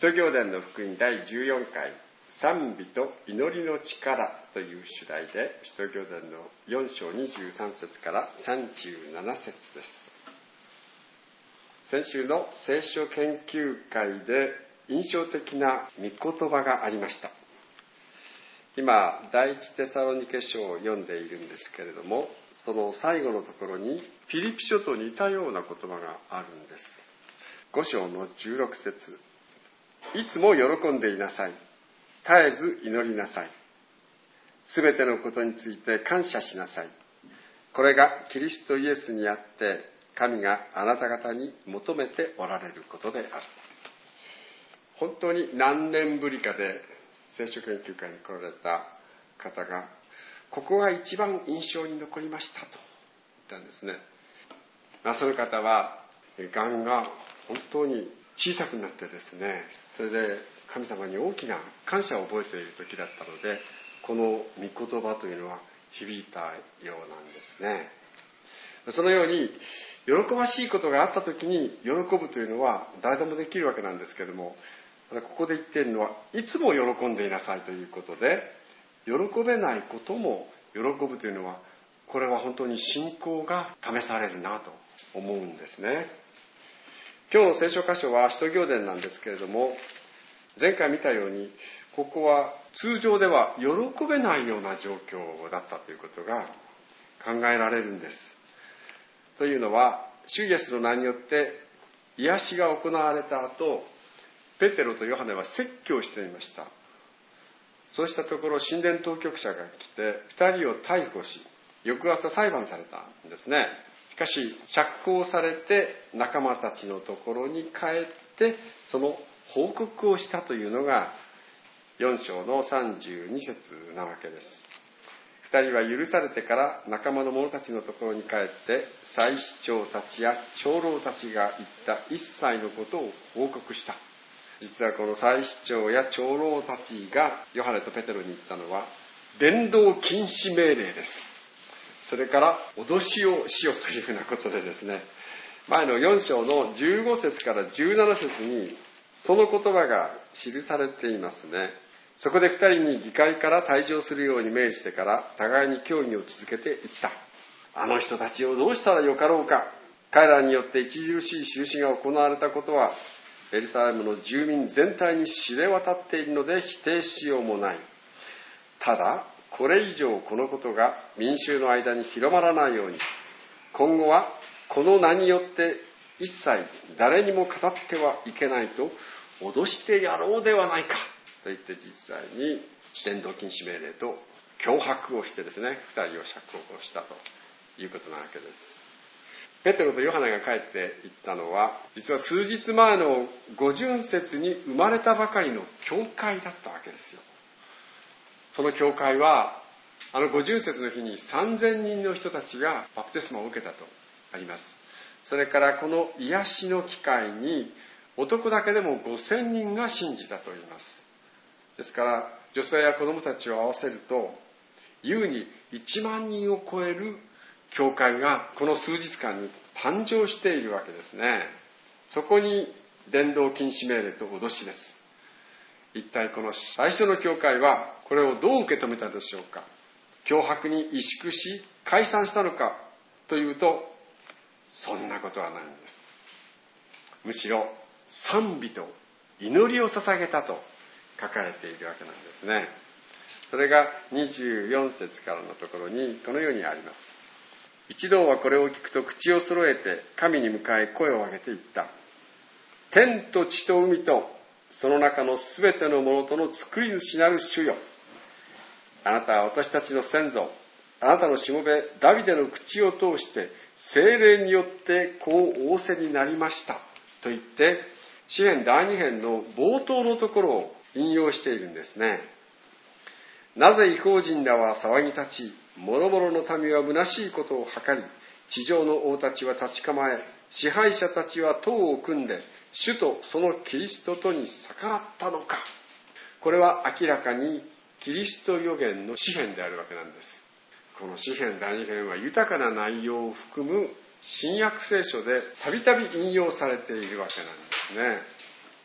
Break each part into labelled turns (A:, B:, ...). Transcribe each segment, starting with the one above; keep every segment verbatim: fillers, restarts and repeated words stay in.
A: 使徒行伝の福音だいじゅうよんかい、賛美と祈りの力という主題で、使徒行伝のよん章にじゅうさん節からさんじゅうなな節です。先週の聖書研究会で印象的な御言葉がありました。今、第一テサロニケ書を読んでいるんですけれども、その最後のところにピリピ書と似たような言葉があるんです。ご章のじゅうろく節、いつも喜んでいなさい。絶えず祈りなさい。すべてのことについて感謝しなさい。これがキリストイエスにあって神があなた方に求めておられることである。本当に何年ぶりかで聖書研究会に来られた方が、ここが一番印象に残りましたと言ったんですね。まあ、その方はがんが本当に小さくなってですね、それで神様に大きな感謝を覚えている時だったので、この御言葉というのは響いたようなんですね。そのように喜ばしいことがあった時に喜ぶというのは誰でもできるわけなんですけれども、ここで言っているのはいつも喜んでいなさいということで、喜べないことも喜ぶというのは、これは本当に信仰が試されるなと思うんですね。今日の聖書箇所は使徒行伝なんですけれども、前回見たようにここは通常では喜べないような状況だったということが考えられるんです。というのは、主イエスの名によって癒しが行われた後、ペテロとヨハネは説教していました。そうしたところ神殿当局者が来てふたりを逮捕し、翌朝裁判されたんですね。しかし釈放されて仲間たちのところに帰ってその報告をしたというのがよん章のさんじゅうに節なわけです。二人は許されてから仲間の者たちのところに帰って祭司長たちや長老たちが言った一切のことを報告した。実はこの祭司長や長老たちがヨハネとペテロに言ったのは伝道禁止命令です。それから脅しをしようというふうなことでですね、前のよん章のじゅうご節からじゅうなな節にその言葉が記されていますね。そこで二人に議会から退場するように命じてから互いに協議を続けていった。あの人たちをどうしたらよかろうか。彼らによって著しい印が行われたことはエルサレムの住民全体に知れ渡っているので否定しようもない。ただこれ以上このことが民衆の間に広まらないように、今後はこの名によって一切誰にも語ってはいけないと脅してやろうではないかと言って実際に伝道禁止命令と脅迫をしてですね、二人を釈放したということなわけです。ペテロとヨハネが帰っていったのは、実は数日前の五旬節に生まれたばかりの教会だったわけですよ。その教会はあの五旬節の日にさんぜんにんの人たちがバプテスマを受けたとあります。それからこの癒しの機会に男だけでもごせんにんが信じたと言います。ですから女性や子供たちを合わせると優にいちまんにんを超える教会がこの数日間に誕生しているわけですね。そこに伝道禁止命令と脅しです。一体この最初の教会はこれをどう受け止めたでしょうか。脅迫に萎縮し解散したのかというと、そんなことはないんです。むしろ賛美と祈りを捧げたと書かれているわけなんですね。それがにじゅうよん節からのところにこのようにあります。一同はこれを聞くと口を揃えて神に向かい声を上げていった。天と地と海とその中のすべてのものとの作り主なる主よ。あなたは私たちの先祖、あなたのしもべダビデの口を通して聖霊によってこう仰せになりましたと言って、詩編だいに編の冒頭のところを引用しているんですね。なぜ異邦人らは騒ぎ立ち、諸々の民は虚しいことを図り、地上の王たちは立ち構え、支配者たちは党を組んで、主とそのキリストとに逆らったのか。これは明らかにキリスト預言の詩編であるわけなんです。この詩編だいに編は豊かな内容を含む新約聖書でたびたび引用されているわけなんですね。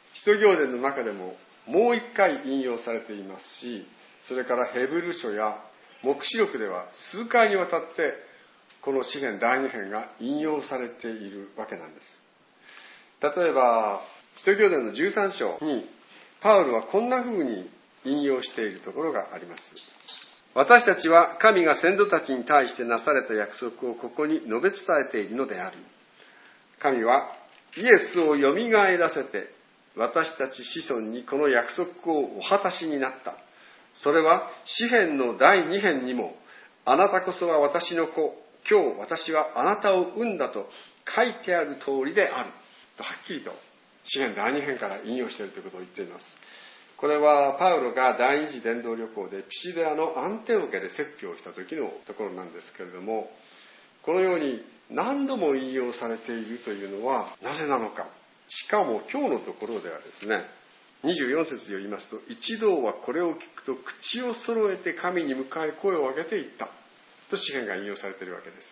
A: 使徒行伝の中でももう一回引用されていますし、それからヘブル書や黙示録では数回にわたってこの詩編だいに編が引用されているわけなんです。例えば使徒行伝のじゅうさん章にパウロはこんな風に引用しているところがあります。私たちは神が先祖たちに対してなされた約束をここに述べ伝えているのである。神はイエスをよみがえらせて私たち子孫にこの約束をお果たしになった。それは詩編のだいに編にも、あなたこそは私の子、今日私はあなたを産んだと書いてある通りであるとはっきりと詩編だいに編から引用しているということを言っています。これはパウロが第二次伝道旅行でピシデアのアンテオケで説教した時のところなんですけれども、このように何度も引用されているというのはなぜなのか。しかも今日のところではですね、にじゅうよん節よりますと、一同はこれを聞くと口を揃えて神に向かい声を上げていったと詩編が引用されているわけです。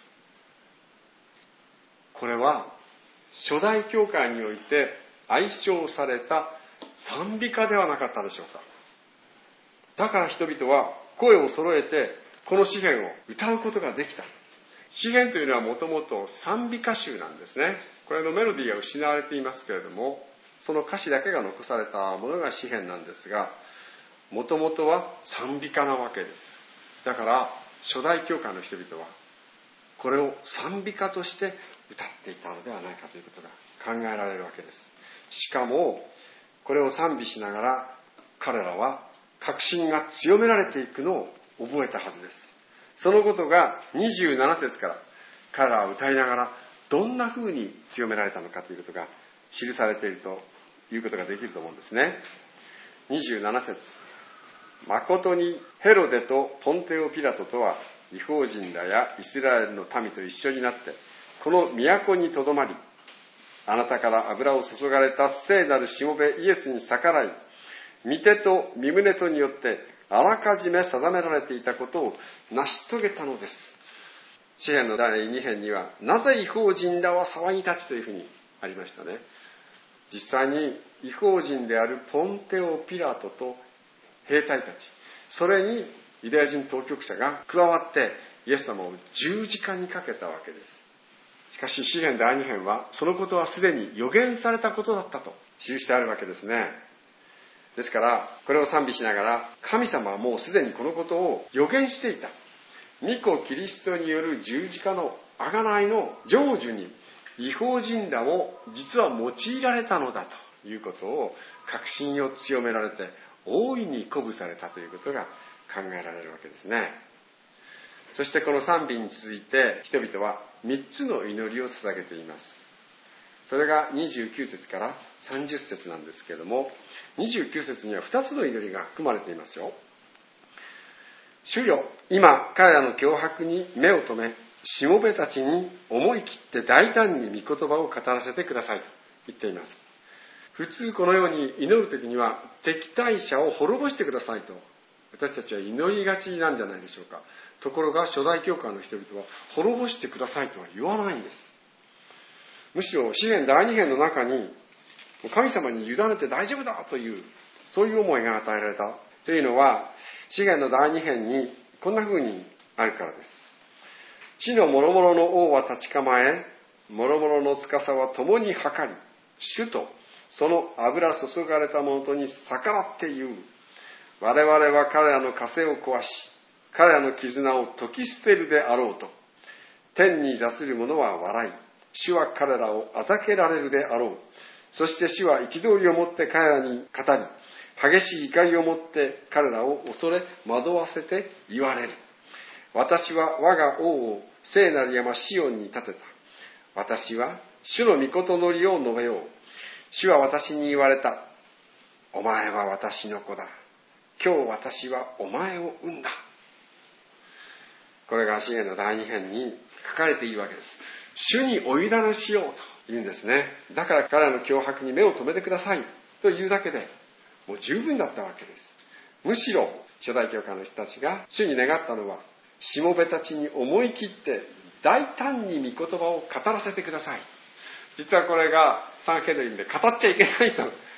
A: これは初代教会において愛称された賛美歌ではなかったでしょうか。だから人々は声を揃えてこの詩編を歌うことができた。詩編というのはもともと賛美歌集なんですね。これのメロディーが失われていますけれども、その歌詞だけが残されたものが詩編なんですが、もともとは賛美歌なわけです。だから初代教会の人々はこれを賛美歌として歌っていたのではないかということが考えられるわけです。しかもこれを賛美しながら彼らは確信が強められていくのを覚えたはずです。そのことがにじゅうなな節から彼らは歌いながらどんな風に強められたのかということが記されているということができると思うんですね。にじゅうなな節、誠にヘロデとポンテオピラトとは異邦人らやイスラエルの民と一緒になってこの都にとどまり、あなたから油を注がれた聖なるしもべイエスに逆らい、御手と身胸とによってあらかじめ定められていたことを成し遂げたのです。詩編のだいに編には、なぜ異邦人らは騒ぎ立ちというふうにありましたね。実際に異邦人であるポンテオ・ピラトと兵隊たち、それにユダヤ人当局者が加わってイエス様を十字架にかけたわけです。しかし詩編だいに編はそのことはすでに予言されたことだったと記してあるわけですね。ですからこれを賛美しながら、神様はもうすでにこのことを予言していた。御子キリストによる十字架の贖いの成就に異邦人らも実は用いられたのだということを確信を強められて大いに鼓舞されたということが考えられるわけですね。そしてこの賛美に続いて人々はみっつの祈りを捧げています。それがにじゅうきゅう節からさんじゅう節なんですけれども、にじゅうきゅう節にはふたつの祈りが含まれていますよ。主よ、今彼らの脅迫に目を留め、しもべたちに思い切って大胆に御言葉を語らせてくださいと言っています。普通このように祈るときには敵対者を滅ぼしてくださいと私たちは祈りがちなんじゃないでしょうか。ところが初代教会の人々は滅ぼしてくださいとは言わないんです。むしろ詩編だいに編の中に神様に委ねて大丈夫だというそういう思いが与えられたというのは、詩編のだいに編にこんな風にあるからです。地の諸々の王は立ち構え、諸々の司は共に計り、主とその油注がれたものとに逆らって言う。我々は彼らの枷を壊し、彼らの絆を解き捨てるであろうと。天に座する者は笑い、主は彼らをあざけられるであろう。そして主は憤りをもって彼らに語り、激しい怒りをもって彼らを恐れ惑わせて言われる。私は我が王を聖なる山シオンに立てた。私は主の御事のりを述べよう。主は私に言われた。お前は私の子だ。今日私はお前を産んだ。これが詩編のだいに編に書かれているわけです。主にお委ねしようと言うんですね。だから彼らの脅迫に目を留めてくださいというだけでもう十分だったわけです。むしろ初代教会の人たちが主に願ったのは、しもべたちに思い切って大胆に御言葉を語らせてください。実はこれがサンヘドリンで語っちゃいけないと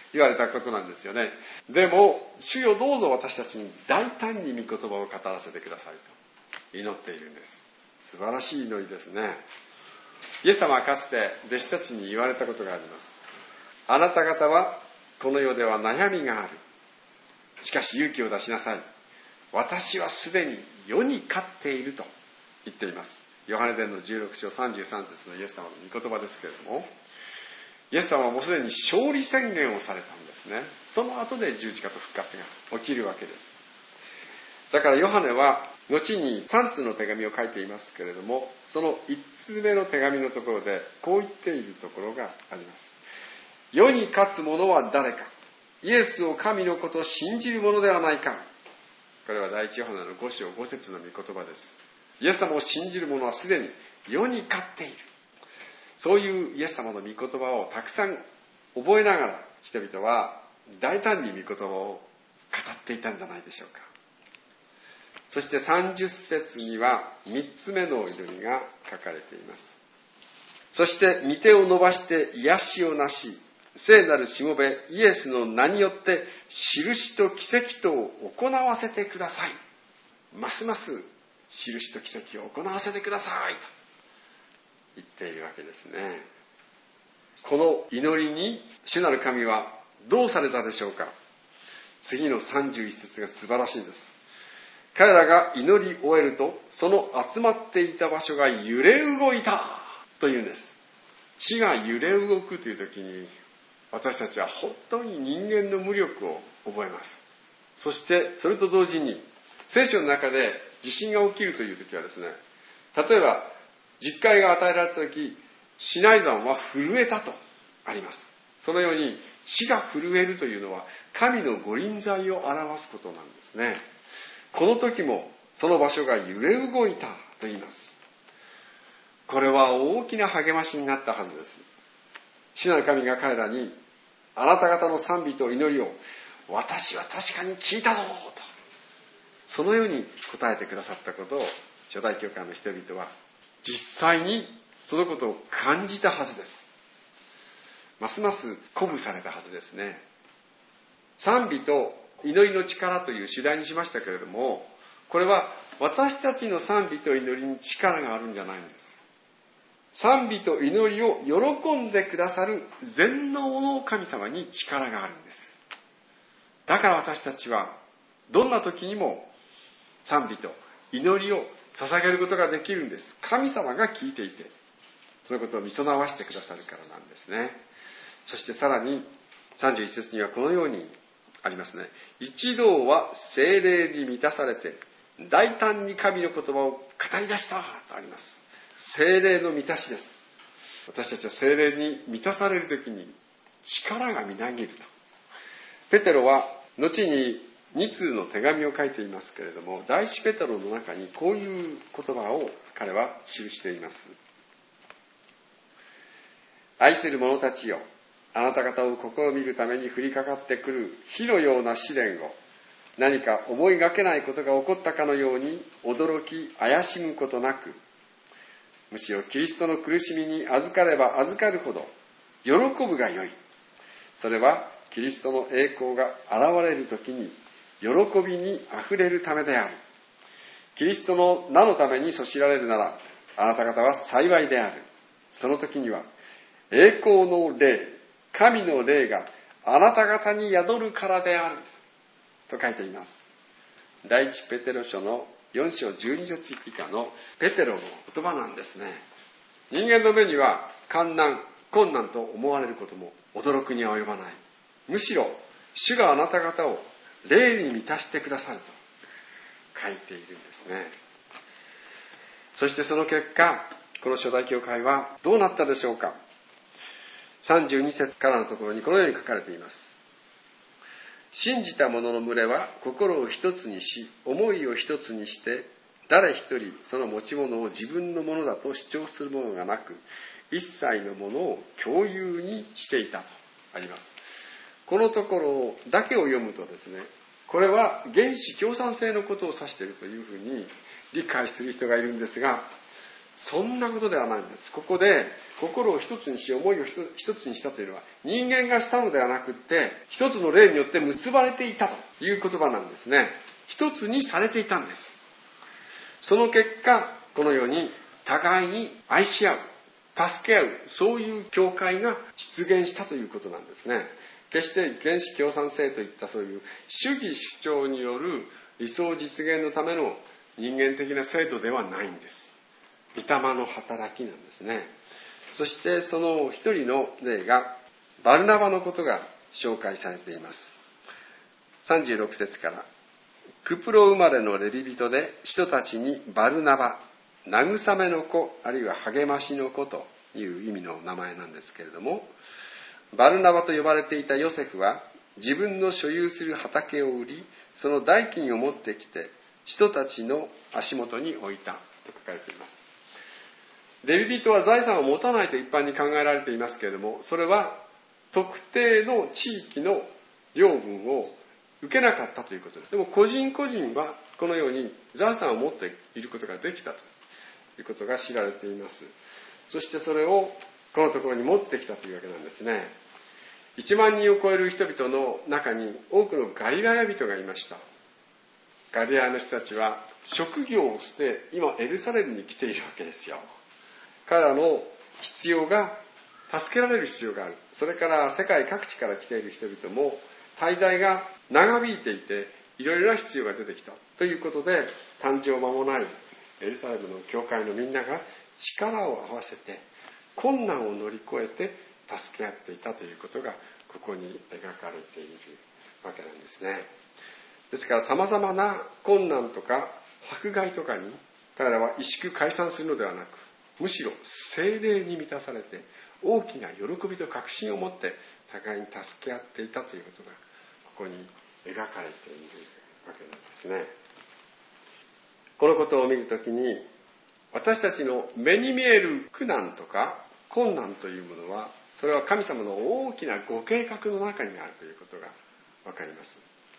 A: 言われたことなんですよね。でも主よどうぞ私たちに大胆に御言葉を語らせてくださいと祈っているんです。素晴らしい祈りですね。イエス様はかつて弟子たちに言われたことがあります。あなた方はこの世では悩みがある。しかし勇気を出しなさい。私はすでに世に勝っていると言っています。ヨハネ伝のじゅうろく章さんじゅうさん節のイエス様の御言葉ですけれども、イエス様はもうすでに勝利宣言をされたんですね。その後で十字架と復活が起きるわけです。だからヨハネは後にさん通の手紙を書いていますけれども、そのいち通目の手紙のところでこう言っているところがあります。世に勝つ者は誰か。イエスを神のことを信じる者ではないか。これは第一ヨハネのご章ご節の御言葉です。イエス様を信じる者はすでに世に勝っている。そういうイエス様の御言葉をたくさん覚えながら、人々は大胆に御言葉を語っていたんじゃないでしょうか。そしてさんじゅっ節にはみっつめの祈りが書かれています。そして御手を伸ばして癒しをなし、聖なるしもべイエスの名によって印と奇跡とを行わせてください。ますます印と奇跡を行わせてくださいと言っているわけですね。この祈りに主なる神はどうされたでしょうか。次のさんじゅういち節が素晴らしいです。彼らが祈り終えると、その集まっていた場所が揺れ動いたというんです。地が揺れ動くという時に、私たちは本当に人間の無力を覚えます。そしてそれと同時に聖書の中で地震が起きるという時はですね、例えば実戒が与えられた時、シナイ山は震えたとあります。そのように地が震えるというのは神の御臨在を表すことなんですね。この時もその場所が揺れ動いたと言います。これは大きな励ましになったはずです。主なる神が彼らに、あなた方の賛美と祈りを私は確かに聞いたぞと、そのように答えてくださったことを初代教会の人々は実際にそのことを感じたはずです。ますます鼓舞されたはずですね。賛美と祈りの力という主題にしましたけれども、これは私たちの賛美と祈りに力があるんじゃないんです。賛美と祈りを喜んでくださる全能の神様に力があるんです。だから私たちはどんな時にも賛美と祈りを捧げることができるんです。神様が聞いていて、そのことを見備わしてくださるからなんですね。そしてさらにさんじゅういち節にはこのようにありますね。一同は聖霊に満たされて大胆に神の言葉を語り出したとあります。聖霊の満たしです。私たちは聖霊に満たされるときに力がみなぎると。ペテロは後にに通の手紙を書いていますけれども、第一ペテロの中にこういう言葉を彼は記しています。愛する者たちよ、あなた方を試みるために降りかかってくる火のような試練を、何か思いがけないことが起こったかのように驚き怪しむことなく、むしろキリストの苦しみに預かれば預かるほど喜ぶがよい。それはキリストの栄光が現れるときに喜びにあふれるためである。キリストの名のためにそしられるなら、あなた方は幸いである。その時には栄光の霊、神の霊があなた方に宿るからであると書いています。第一ペテロ書のよん章じゅうに節以下のペテロの言葉なんですね。人間の目には困難、困難と思われることも驚くには及ばない。むしろ主があなた方を霊に満たしてくださると書いているんですね。そしてその結果、この初代教会はどうなったでしょうか。さんじゅうに節からのところにこのように書かれています。信じた者の群れは心を一つにし、思いを一つにして、誰一人その持ち物を自分のものだと主張するものがなく、一切のものを共有にしていたとあります。このところだけを読むとですね、これは原始共産制のことを指しているというふうに理解する人がいるんですが、 そんなことではないんです。ここで心を一つにし、思いを一つにしたというのは、人間がしたのではなくって、一つの霊によって結ばれていたという言葉なんですね。一つにされていたんです。その結果、このように互いに愛し合う、助け合う、そういう教会が出現したということなんですね。決して原始共産制といったそういう主義主張による理想実現のための人間的な制度ではないんです。御霊の働きなんですね。そしてその一人の例がバルナバのことが紹介されています。さんじゅうろく節から、クプロ生まれのレビ人で使徒たちにバルナバ、慰めの子、あるいは励ましの子という意味の名前なんですけれども、バルナバと呼ばれていたヨセフは自分の所有する畑を売り、その代金を持ってきて使徒たちの足元に置いたと書かれています。レビ人は財産を持たないと一般に考えられていますけれども、それは特定の地域の領分を受けなかったということです。でも個人個人はこのように財産を持っていることができたということが知られています。そしてそれをこのところに持ってきたというわけなんですね。いちまん人を超える人々の中に多くのガリラヤ人がいました。ガリラヤの人たちは職業を捨て今エルサレムに来ているわけですよ。彼らの必要が助けられる必要がある。それから世界各地から来ている人々も滞在が長引いていていろいろな必要が出てきたということで、誕生間もないエルサレムの教会のみんなが力を合わせて困難を乗り越えて助け合っていたということがここに描かれているわけなんですね。ですからさまざまな困難とか迫害とかに彼らは萎縮解散するのではなく、むしろ聖霊に満たされて大きな喜びと確信を持って互いに助け合っていたということがここに描かれているわけなんですね。このことを見るときに、私たちの目に見える苦難とか困難というものは、それは神様の大きなご計画の中にあるということがわかります。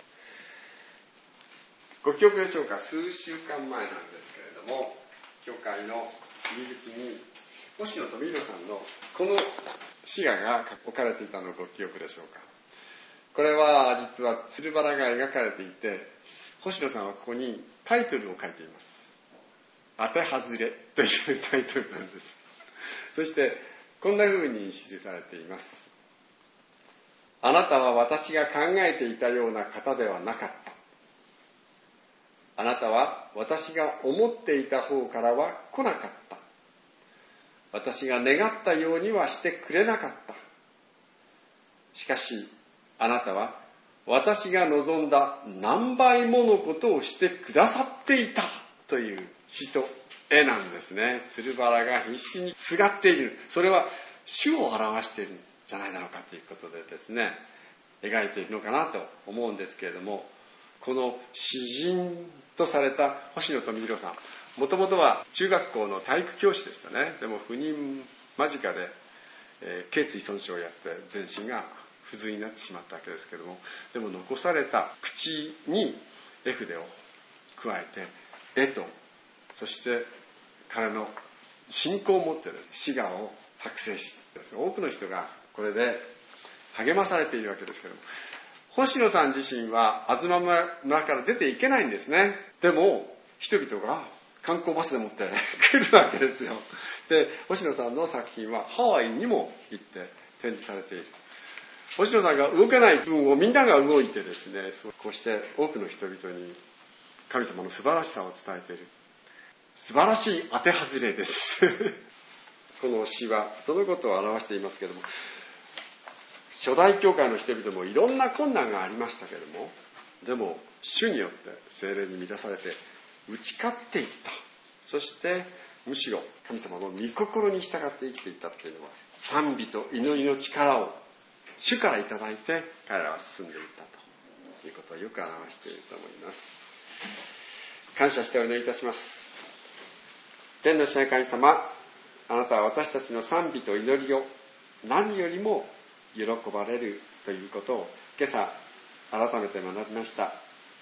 A: ご記憶でしょうか。数週間前なんですけれども、教会の入り口に星野富弘さんのこの詩画が置かれていたのをご記憶でしょうか。これは実は鶴原が描かれていて、星野さんはここにタイトルを書いています。当て外れというタイトルなんです。そしてこんな風に記されています。あなたは私が考えていたような方ではなかった。あなたは私が思っていた方からは来なかった。私が願ったようにはしてくれなかった。しかしあなたは私が望んだ何倍ものことをしてくださっていたという詩と絵なんですね。鶴原が必死にすがっている。それは主を表しているんじゃないだろうかということでですね、描いているのかなと思うんですけれども、この詩人とされた星野富弘さん、もともとは中学校の体育教師でしたね。でも不妊間近で、えー、頸椎損傷をやって全身が不随になってしまったわけですけれども、でも残された口に絵筆を加えて絵と、そして彼の信仰を持って、ね、詩画を作成し、多くの人がこれで励まされているわけですけれども、星野さん自身は東村から出ていけないんですね。でも人々が観光バスで持って来るわけですよ。で、星野さんの作品はハワイにも行って展示されている。星野さんが動けない分をみんなが動いてですね、こうして多くの人々に神様の素晴らしさを伝えている。素晴らしい当て外れですこの詩はそのことを表していますけれども、初代教会の人々もいろんな困難がありましたけれども、でも主によって聖霊に満たされて打ち勝っていった。そしてむしろ神様の御心に従って生きていったというのは、賛美と祈りの力を主からいただいて彼らは進んでいったということをよく表していると思います。感謝してお祈りいたします。天の父なる神様、あなたは私たちの賛美と祈りを何よりも喜ばれるということを今朝改めて学びました。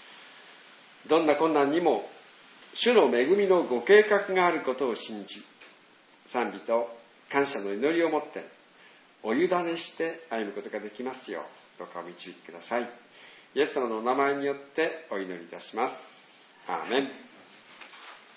A: どんな困難にも主の恵みのご計画があることを信じ、 賛美と感謝の祈りを持ってお委ねして歩むことができますよう、どうかお導きください。イエス様のお名前によってお祈りいたします。アーメン。